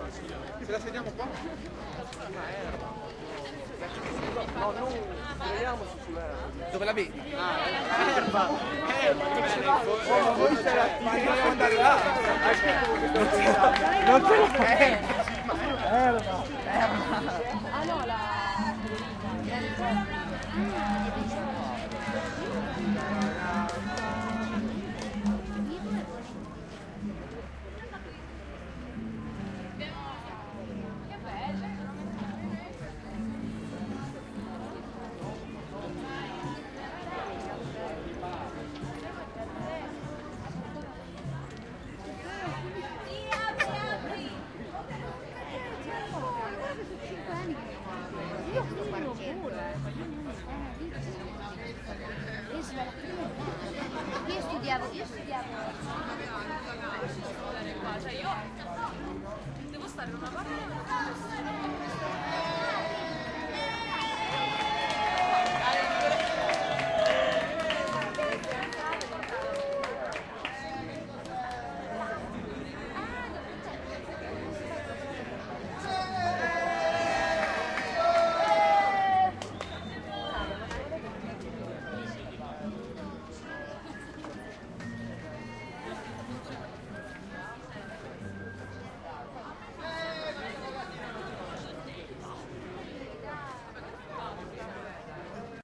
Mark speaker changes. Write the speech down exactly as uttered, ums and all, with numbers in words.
Speaker 1: Se la sediamo qua?
Speaker 2: No, non vediamoci sull'erba.
Speaker 1: Dove la vedi?
Speaker 2: Ah, erba! Erba! Ma voi se la
Speaker 1: dobbiamo andare là!
Speaker 2: Non te lo fai! Erba!
Speaker 3: Ah no, la... Io studiavo, io studiavo.
Speaker 4: Cioè io devo stare in una parte